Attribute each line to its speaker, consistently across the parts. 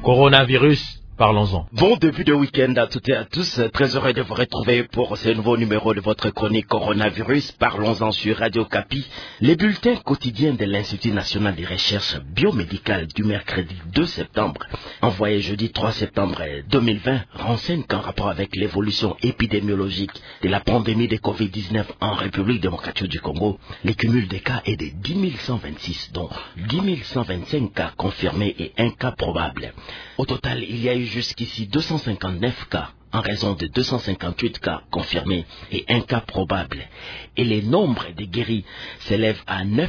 Speaker 1: Coronavirus, parlons-en.
Speaker 2: Bon début de week-end à toutes et à tous. Très heureux de vous retrouver pour ce nouveau numéro de votre chronique Coronavirus. Parlons-en sur Radio Capi. Les bulletins quotidiens de l'Institut national de recherche biomédicale du mercredi 2 septembre, envoyé jeudi 3 septembre 2020, renseignent qu'en rapport avec l'évolution épidémiologique de la pandémie de Covid-19 en République démocratique du Congo, le cumul des cas est de 10 126, dont 10 125 cas confirmés et un cas probable. Au total, il y a eu jusqu'ici 259 cas en raison de 258 cas confirmés et un cas probable. Et le nombre de guéris s'élève à 9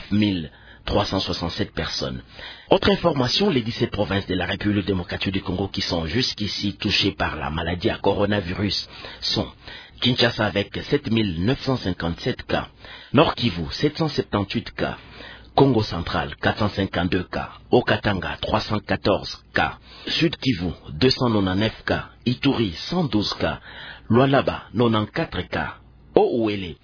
Speaker 2: 367 personnes. Autre information, les 17 provinces de la République démocratique du Congo qui sont jusqu'ici touchées par la maladie à coronavirus sont Kinshasa avec 7 957 cas, Nord Kivu 778 cas, Congo central 452 cas, Haut-Katanga 314 cas, Sud Kivu 299 cas, Ituri 112 cas, Lualaba 94 cas, Haut-Ouélé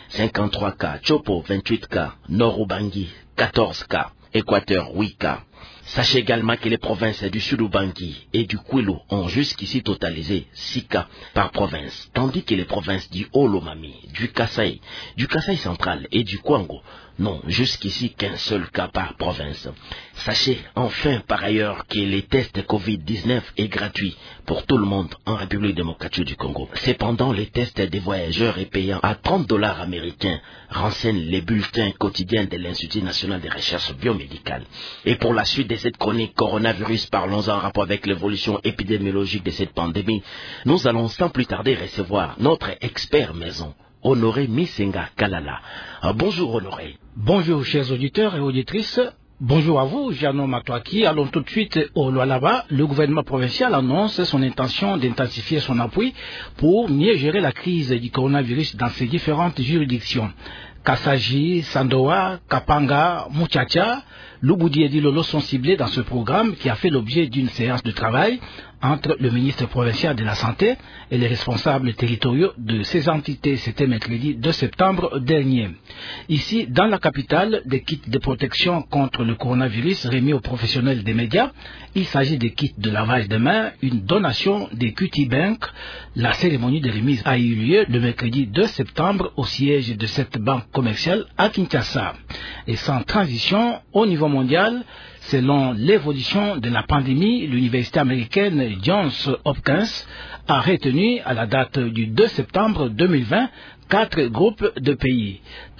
Speaker 2: 53 cas, Chopo 28 cas, Nord-Ubangi 14 cas, Équateur 8 cas. Sachez également que les provinces du Sud-Ubangi et du Kwilu ont jusqu'ici totalisé 6 cas par province, tandis que les provinces du Haut-Lomami, du Kasaï central et du Kwango n'ont jusqu'ici qu'un seul cas par province. Sachez enfin par ailleurs que les tests Covid-19 est gratuit pour tout le monde en République démocratique du Congo. Cependant, les tests des voyageurs est payant à 30 $ américains, renseignent les bulletins quotidiens de l'Institut national de recherche biomédicale. Et pour la suite de cette chronique Coronavirus, parlons en rapport avec l'évolution épidémiologique de cette pandémie, nous allons sans plus tarder recevoir notre expert maison, Honoré Misenga Kalala. Bonjour Honoré.
Speaker 3: Bonjour chers auditeurs et auditrices. Bonjour à vous, Jeannot Matouaki. Allons tout de suite au Lualaba. Le gouvernement provincial annonce son intention d'intensifier son appui pour mieux gérer la crise du coronavirus dans ses différentes juridictions. Kassaji, Sandoa, Kapanga, Muchacha, Lubudi et Dilolo sont ciblés dans ce programme qui a fait l'objet d'une séance de travail entre le ministre provincial de la Santé et les responsables territoriaux de ces entités. C'était mercredi 2 septembre dernier. Ici, dans la capitale, des kits de protection contre le coronavirus remis aux professionnels des médias. Il s'agit des kits de lavage de mains, une donation des QT Bank. La cérémonie de remise a eu lieu le mercredi 2 septembre au siège de cette banque commerciale à Kinshasa. Et sans transition, au niveau mondial, selon l'évolution de la pandémie, l'université américaine Johns Hopkins a retenu à la date du 2 septembre 2020 4 groupes de pays.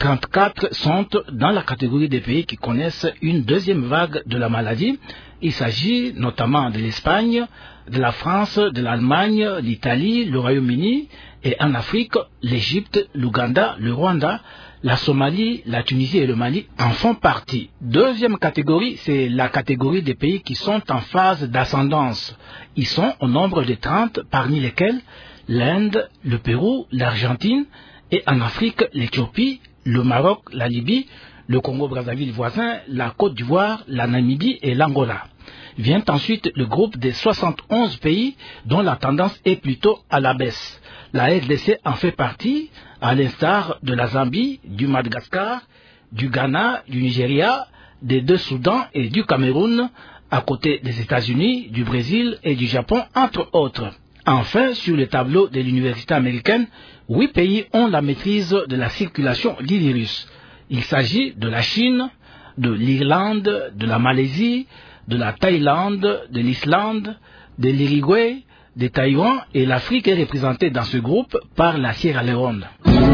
Speaker 3: 34 sont dans la catégorie des pays qui connaissent une deuxième vague de la maladie. Il s'agit notamment de l'Espagne, de la France, de l'Allemagne, l'Italie, le Royaume-Uni et en Afrique, l'Égypte, l'Ouganda, le Rwanda, la Somalie, la Tunisie et le Mali en font partie. Deuxième catégorie, c'est la catégorie des pays qui sont en phase d'ascendance. Ils sont au nombre de 30, parmi lesquels l'Inde, le Pérou, l'Argentine et en Afrique, l'Éthiopie, le Maroc, la Libye, le Congo-Brazzaville voisin, la Côte d'Ivoire, la Namibie et l'Angola. Vient ensuite le groupe des 71 pays dont la tendance est plutôt à la baisse. La RDC en fait partie, à l'instar de la Zambie, du Madagascar, du Ghana, du Nigeria, des deux Soudans et du Cameroun, à côté des États-Unis, du Brésil et du Japon, entre autres. Enfin, sur le tableau de l'université américaine, 8 pays ont la maîtrise de la circulation du virus. Il s'agit de la Chine, de l'Irlande, de la Malaisie, de la Thaïlande, de l'Islande, de l'Uruguay, de Taïwan, et l'Afrique est représentée dans ce groupe par la Sierra Leone.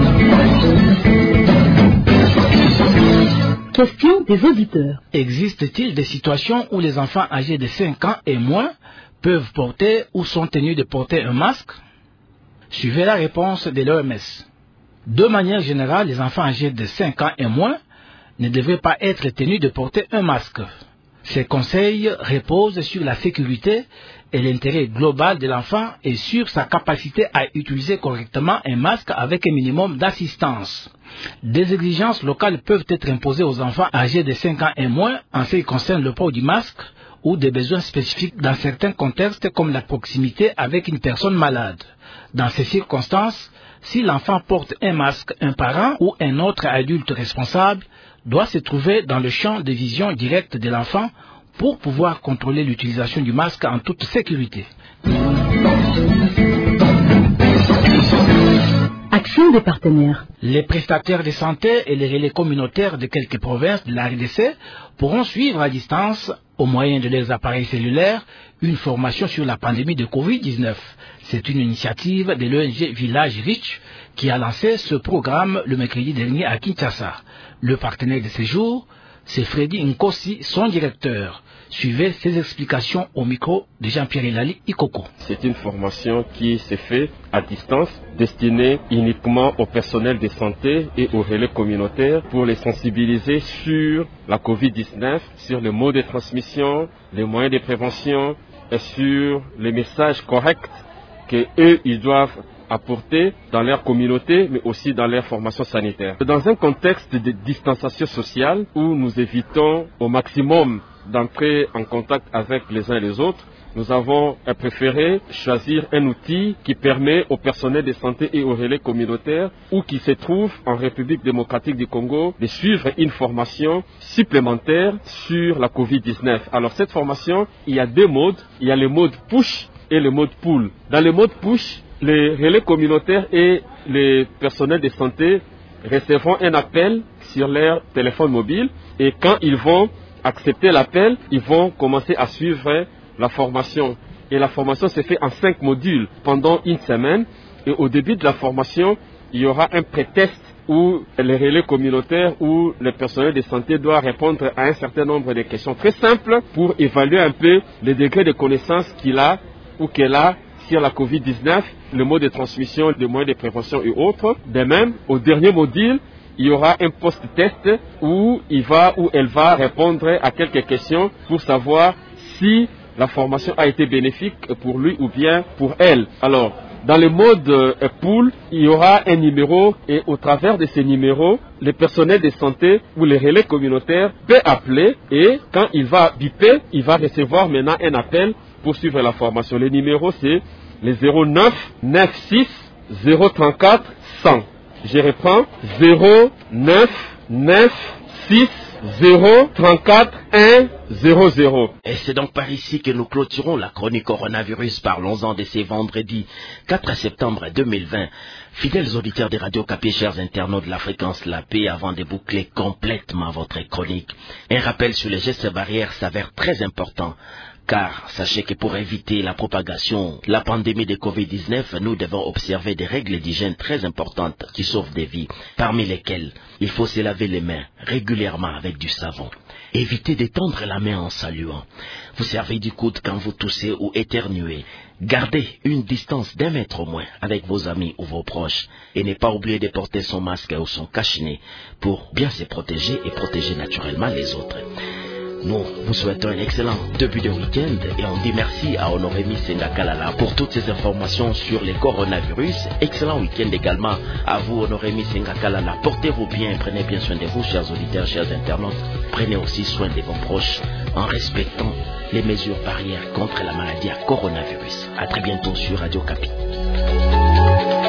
Speaker 4: Question des auditeurs.
Speaker 3: Existe-t-il des situations où les enfants âgés de 5 ans et moins peuvent porter ou sont tenus de porter un masque? Suivez la réponse de l'OMS. De manière générale, les enfants âgés de 5 ans et moins ne devraient pas être tenus de porter un masque. Ces conseils reposent sur la sécurité et l'intérêt global de l'enfant et sur sa capacité à utiliser correctement un masque avec un minimum d'assistance. Des exigences locales peuvent être imposées aux enfants âgés de 5 ans et moins en ce qui concerne le port du masque ou des besoins spécifiques dans certains contextes comme la proximité avec une personne malade. Dans ces circonstances, si l'enfant porte un masque, un parent ou un autre adulte responsable doit se trouver dans le champ de vision directe de l'enfant pour pouvoir contrôler l'utilisation du masque en toute sécurité.
Speaker 4: Action des partenaires.
Speaker 3: Les prestataires de santé et les relais communautaires de quelques provinces de la RDC pourront suivre à distance, au moyen de leurs appareils cellulaires, une formation sur la pandémie de Covid-19. C'est une initiative de l'ONG Village Rich qui a lancé ce programme le mercredi dernier à Kinshasa. Le partenaire de ce jour, c'est Freddy Nkosi, son directeur. Suivez ses explications au micro de Jean-Pierre Elali Ikoko.
Speaker 5: C'est une formation qui se fait à distance, destinée uniquement au personnel de santé et aux relais communautaires pour les sensibiliser sur la COVID-19, sur les modes de transmission, les moyens de prévention et sur les messages corrects qu'eux, ils doivent apporter dans leur communauté, mais aussi dans leur formation sanitaire. Dans un contexte de distanciation sociale où nous évitons au maximum d'entrer en contact avec les uns et les autres, nous avons préféré choisir un outil qui permet au personnel de santé et aux relais communautaires ou qui se trouvent en République démocratique du Congo de suivre une formation supplémentaire sur la COVID-19. Alors cette formation, il y a deux modes. Il y a le mode push et le mode pull. Dans le mode push, les relais communautaires et les personnels de santé recevront un appel sur leur téléphone mobile et quand ils vont accepter l'appel, ils vont commencer à suivre la formation. Et la formation se fait en 5 modules pendant une semaine. Et au début de la formation, il y aura un pré-test où les relais communautaires ou le personnel de santé doit répondre à un certain nombre de questions très simples pour évaluer un peu le degré de connaissance qu'il a ou qu'elle a sur la COVID-19, le mode de transmission, les moyens de prévention et autres. De même, au dernier module, il y aura un post-test où il va ou elle va répondre à quelques questions pour savoir si la formation a été bénéfique pour lui ou bien pour elle. Alors, dans le mode pool, il y aura un numéro et au travers de ce numéro, le personnel de santé ou les relais communautaires peut appeler et quand il va biper, il va recevoir maintenant un appel pour suivre la formation. Le numéro c'est le 09 96 034 100. Je reprends 09 96 034 100.
Speaker 2: Et c'est donc par ici que nous clôturons la chronique coronavirus. Parlons-en de ce vendredi 4 septembre 2020. Fidèles auditeurs de Radio Kapi, chers internautes de la fréquence La Paix, avant de boucler complètement votre chronique, un rappel sur les gestes barrières s'avère très important. Car sachez que pour éviter la propagation, la pandémie de Covid-19, nous devons observer des règles d'hygiène très importantes qui sauvent des vies, parmi lesquelles il faut se laver les mains régulièrement avec du savon. Évitez d'étendre la main en saluant. Vous servez du coude quand vous toussez ou éternuez. Gardez une distance d'1 mètre au moins avec vos amis ou vos proches. Et ne pas oublier de porter son masque ou son cache-nez pour bien se protéger et protéger naturellement les autres. Nous vous souhaitons un excellent début de week-end et on dit merci à Honorémi Sengakalala pour toutes ces informations sur le coronavirus. Excellent week-end également à vous Honorémi Sengakalala. Portez-vous bien, prenez bien soin de vous chers auditeurs, chers internautes. Prenez aussi soin de vos proches en respectant les mesures barrières contre la maladie à coronavirus. À très bientôt sur Radio Kapi.